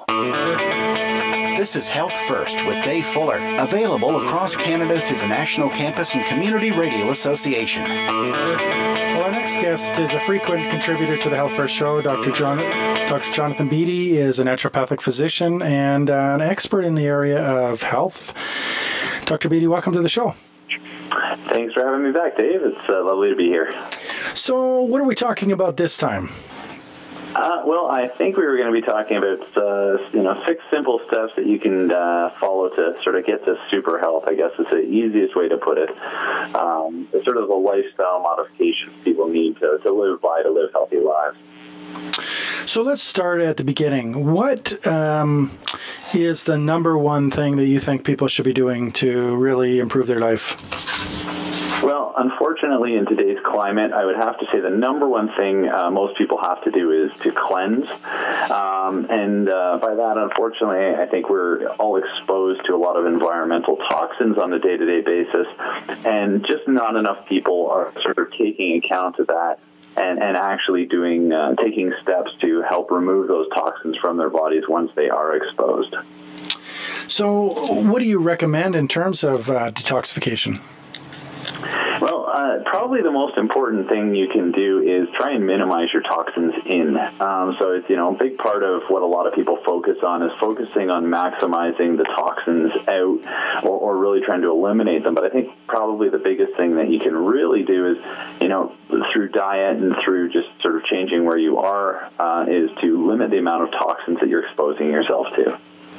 Show. This is Health First with Dave Fuller, available across Canada through the National Campus and Community Radio Association. Well, our next guest is a frequent contributor to the Health First Show. Dr. Jonathan Beatty is a naturopathic physician and an expert in the area of health. Dr. Beatty, welcome to the show. Thanks for having me back, Dave. It's lovely to be here. So, what are we talking about this time? Well, I think we were going to be talking about 6 simple steps that you can follow to sort of get to super health. I guess is the easiest way to put it. It's sort of the lifestyle modifications people need to live by, to live healthy lives. So let's start at the beginning. What is the number one thing that you think people should be doing to really improve their life? Well, unfortunately, in today's climate, I would have to say the number one thing most people have to do is to cleanse. And by that, unfortunately, I think we're all exposed to a lot of environmental toxins on a day-to-day basis. And just not enough people are sort of taking account of that and actually taking steps to help remove those toxins from their bodies once they are exposed. So what do you recommend in terms of detoxification? Well, probably the most important thing you can do is try and minimize your toxins in. So it's, a big part of what a lot of people focus on is focusing on maximizing the toxins out or really trying to eliminate them. But I think probably the biggest thing that you can really do is, through diet and through just sort of changing where you are, is to limit the amount of toxins that you're exposing yourself to.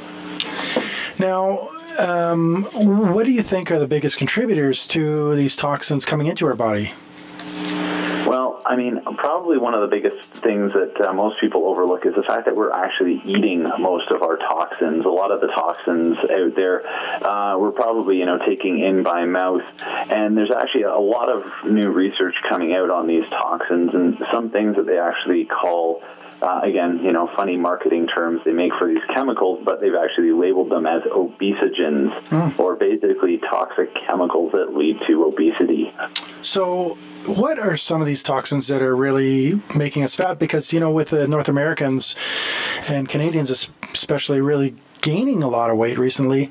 Now, what do you think are the biggest contributors to these toxins coming into our body? Well, probably one of the biggest things that most people overlook is the fact that we're actually eating most of our toxins. A lot of the toxins out there, we're probably, taking in by mouth. And there's actually a lot of new research coming out on these toxins and some things that they actually call funny marketing terms they make for these chemicals, but they've actually labeled them as obesogens, or basically toxic chemicals that lead to obesity. So what are some of these toxins that are really making us fat? Because, with the North Americans and Canadians especially really gaining a lot of weight recently,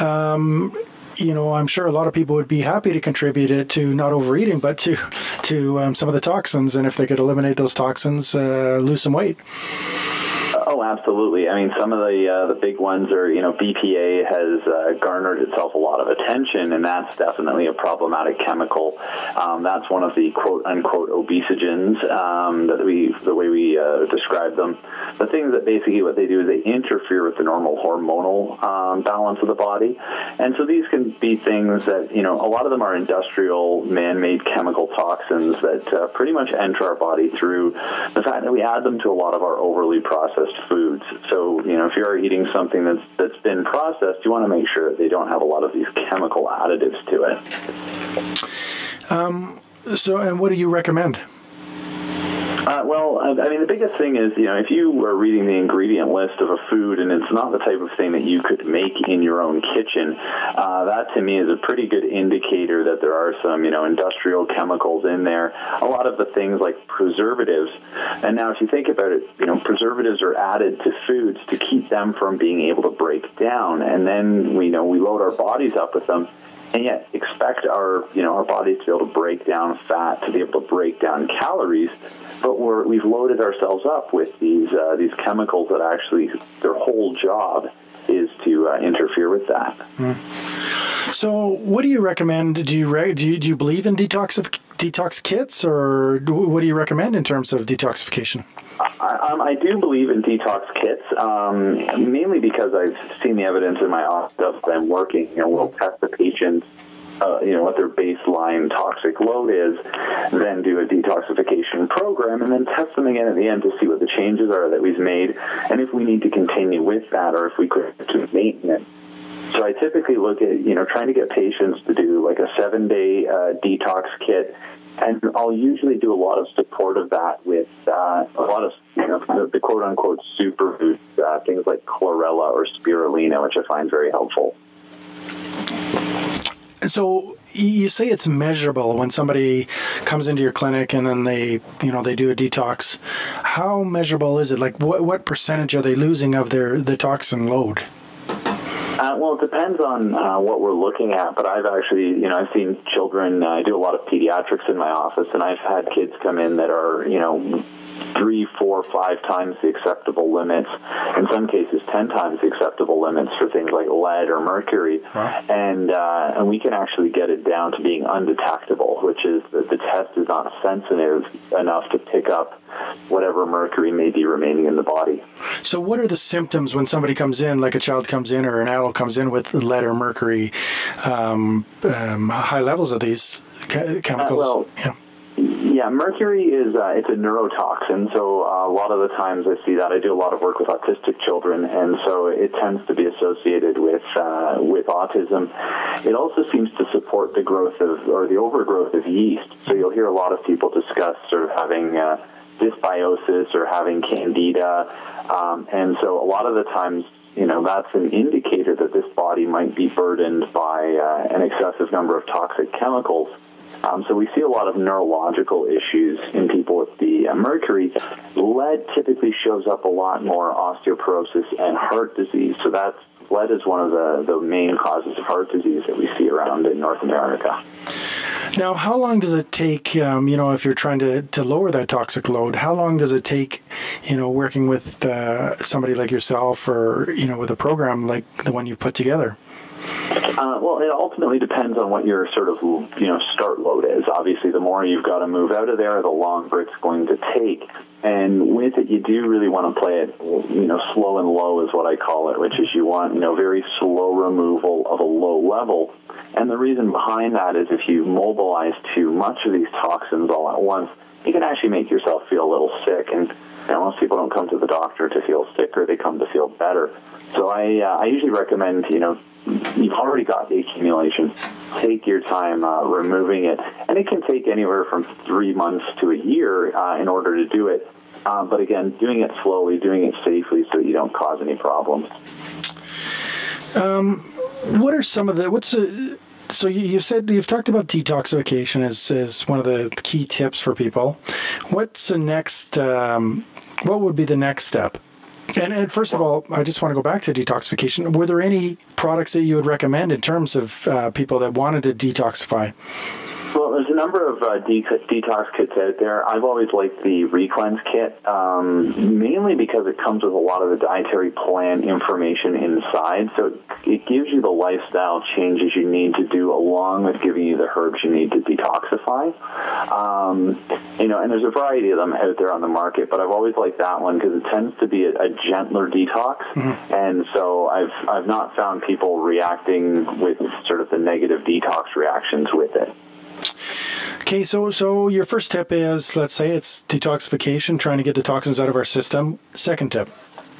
I'm sure a lot of people would be happy to contribute it to not overeating, but to some of the toxins. And if they could eliminate those toxins, lose some weight. Oh, absolutely. Some of the big ones are, BPA has garnered itself a lot of attention, and that's definitely a problematic chemical. That's one of the quote-unquote obesogens, the way we describe them. The things that basically what they do is they interfere with the normal hormonal balance of the body. And so these can be things that, a lot of them are industrial, man-made chemical toxins that pretty much enter our body through the fact that we add them to a lot of our overly processed foods. So, if you are eating something that's been processed, you want to make sure that they don't have a lot of these chemical additives to it. And what do you recommend? The biggest thing is, if you were reading the ingredient list of a food and it's not the type of thing that you could make in your own kitchen, that to me is a pretty good indicator that there are some, industrial chemicals in there. A lot of the things like preservatives. And now if you think about it, preservatives are added to foods to keep them from being able to break down. And then we load our bodies up with them. And yet expect our bodies to be able to break down fat, to be able to break down calories, but we've loaded ourselves up with these chemicals that actually their whole job is to interfere with that. So, what do you recommend? Do you believe in detox kits, or what do you recommend in terms of detoxification? I do believe in detox kits, mainly because I've seen the evidence in my office that I'm working. We'll test the patients, what their baseline toxic load is, then do a detoxification program, and then test them again at the end to see what the changes are that we've made, and if we need to continue with that, or if we could do maintenance. So I typically look at, trying to get patients to do like a 7-day detox kit. And I'll usually do a lot of support of that with a lot of, the quote-unquote superfoods, things like chlorella or spirulina, which I find very helpful. So you say it's measurable when somebody comes into your clinic and then they do a detox. how measurable is it? Like, what percentage are they losing of the toxin load? Well, it depends on what we're looking at, but I've actually, I've seen children, I do a lot of pediatrics in my office, and I've had kids come in that are, 3, 4, 5 times the acceptable limits, in some cases 10 times the acceptable limits for things like lead or mercury. Wow. And we can actually get it down to being undetectable, which is that the test is not sensitive enough to pick up whatever mercury may be remaining in the body. So what are the symptoms when somebody comes in, like a child comes in or an adult comes in with lead or mercury, high levels of these chemicals? Yeah, mercury is it's a neurotoxin, so a lot of the times I see that. I do a lot of work with autistic children, and so it tends to be associated with autism. It also seems to support the growth the overgrowth of yeast. So you'll hear a lot of people discuss sort of having dysbiosis or having candida, and so a lot of the times, that's an indicator that this body might be burdened by an excessive number of toxic chemicals. So we see a lot of neurological issues in people with the mercury. Lead typically shows up a lot more osteoporosis and heart disease. So lead is one of the main causes of heart disease that we see around in North America. Now, how long does it take, if you're trying to lower that toxic load, how long does it take, working with somebody like yourself or, with a program like the one you've put together? Well, it ultimately depends on what your sort of, start load is. Obviously, the more you've got to move out of there, the longer it's going to take. And with it, you do really want to play it, slow and low is what I call it, which is you want, very slow removal of a low level. And the reason behind that is if you mobilize too much of these toxins all at once, you can actually make yourself feel a little sick. And most people don't come to the doctor to feel sicker, they come to feel better. So I usually recommend, you've already got the accumulation. Take your time removing it. And it can take anywhere from 3 months to a year in order to do it. But again, doing it slowly, doing it safely so that you don't cause any problems. What are some of the, so you've talked about detoxification as one of the key tips for people. What's the next, what would be the next step? And first of all, I just want to go back to detoxification. Were there any products that you would recommend in terms of people that wanted to detoxify? Well, there's a number of detox kits out there. I've always liked the Recleanse kit, mainly because it comes with a lot of the dietary plan information inside. So it gives you the lifestyle changes you need to do along with giving you the herbs you need to detoxify. And there's a variety of them out there on the market, but I've always liked that one because it tends to be a gentler detox. Mm-hmm. And so I've not found people reacting with sort of the negative detox reactions with it. Okay, so your first tip is, let's say it's detoxification, trying to get the toxins out of our system. Second tip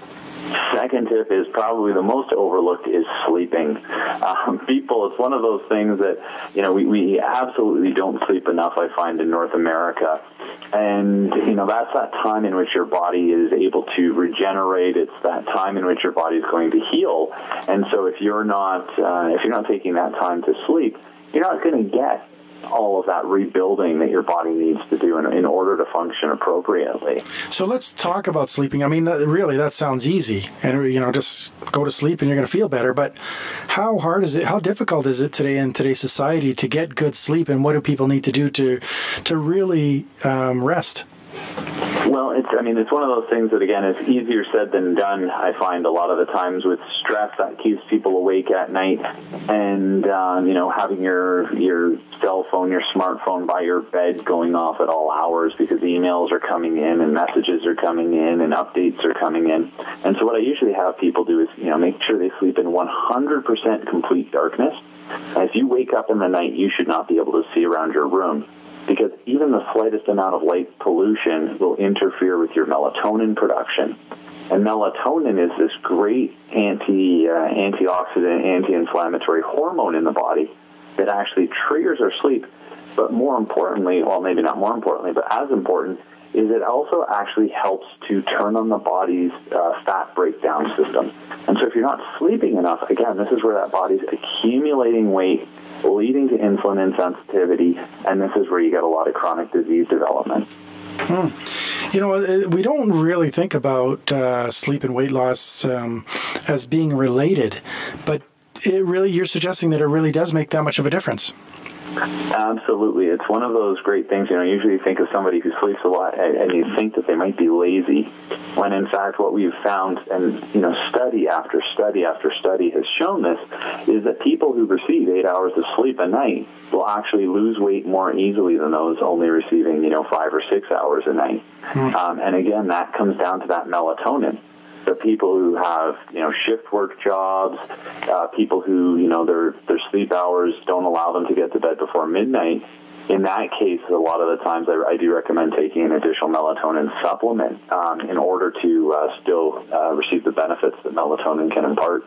is probably the most overlooked is sleeping. People, it's one of those things that, we absolutely don't sleep enough, I find, in North America. And, that's that time in which your body is able to regenerate. It's that time in which your body is going to heal. And so if you're not taking that time to sleep, you're not going to get all of that rebuilding that your body needs to do in order to function appropriately. So let's talk about sleeping. I mean, really, that sounds easy. And, just go to sleep and you're going to feel better. But how hard is it? How difficult is it today in today's society to get good sleep? And what do people need to do to really rest? Well, it's one of those things that, again, is easier said than done, I find a lot of the times with stress that keeps people awake at night. And, having your cell phone, your smartphone by your bed going off at all hours because emails are coming in and messages are coming in and updates are coming in. And so what I usually have people do is, make sure they sleep in 100% complete darkness. And if you wake up in the night, you should not be able to see around your room, because even the slightest amount of light pollution will interfere with your melatonin production. And melatonin is this great antioxidant, anti-inflammatory hormone in the body that actually triggers our sleep. But more importantly, well, maybe not more importantly, but as important, is it also actually helps to turn on the body's fat breakdown system. And so if you're not sleeping enough, again, this is where that body's accumulating weight, leading to insulin insensitivity, and this is where you get a lot of chronic disease development. You know, we don't really think about sleep and weight loss as being related, but you're suggesting that it really does make that much of a difference. Absolutely. It's one of those great things. Usually you think of somebody who sleeps a lot and you think that they might be lazy, when in fact what we've found, and study after study after study has shown this, is that people who receive 8 hours of sleep a night will actually lose weight more easily than those only receiving 5 or 6 hours a night. And again, that comes down to that melatonin. The people who have, shift work jobs, people who, their sleep hours don't allow them to get to bed before midnight. In that case, a lot of the times I do recommend taking an additional melatonin supplement in order to still receive the benefits that melatonin can impart.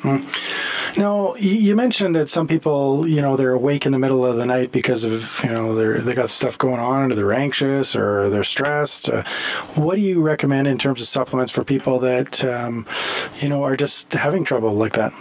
Now, you mentioned that some people, they're awake in the middle of the night because of, they got stuff going on, or they're anxious, or they're stressed. What do you recommend in terms of supplements for people that, are just having trouble like that?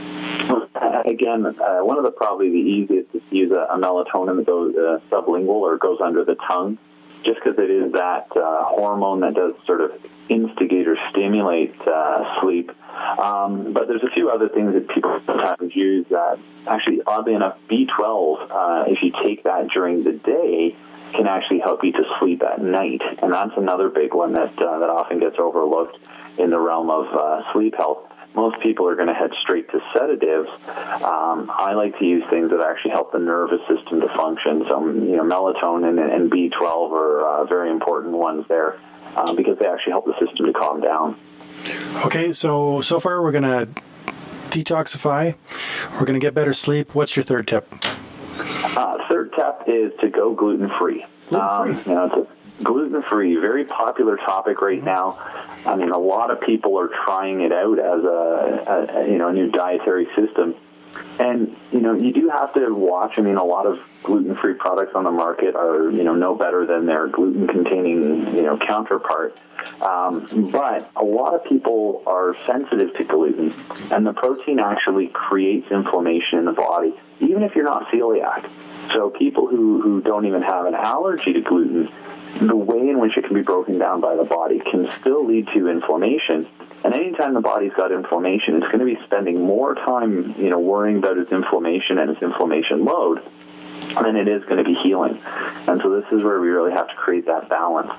Again, one of probably the easiest is to use a melatonin that goes sublingual or goes under the tongue, just because it is that hormone that does sort of instigate or stimulate sleep. But there's a few other things that people sometimes use. Actually, oddly enough, B12, if you take that during the day, can actually help you to sleep at night. And that's another big one that often gets overlooked in the realm of sleep health. Most people are going to head straight to sedatives. I like to use things that actually help the nervous system to function. So, melatonin and B12 are very important ones there because they actually help the system to calm down. Okay, so far we're going to detoxify. We're going to get better sleep. What's your third tip? Third tip is to go gluten-free. It's a gluten-free, very popular topic right now. I mean, a lot of people are trying it out as a new dietary system. And, you do have to watch. I mean, a lot of gluten-free products on the market are, no better than their gluten-containing, counterpart. But a lot of people are sensitive to gluten, and the protein actually creates inflammation in the body, even if you're not celiac. So people who don't even have an allergy to gluten, the way in which it can be broken down by the body can still lead to inflammation. And anytime the body's got inflammation, it's going to be spending more time, worrying about its inflammation and its inflammation load than it is going to be healing. And so this is where we really have to create that balance.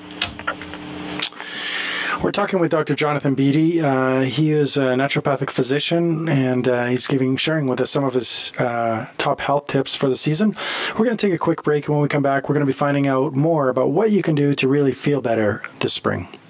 We're talking with Dr. Jonathan Beatty. He is a naturopathic physician, and he's sharing with us some of his top health tips for the season. We're going to take a quick break, and when we come back, we're going to be finding out more about what you can do to really feel better this spring.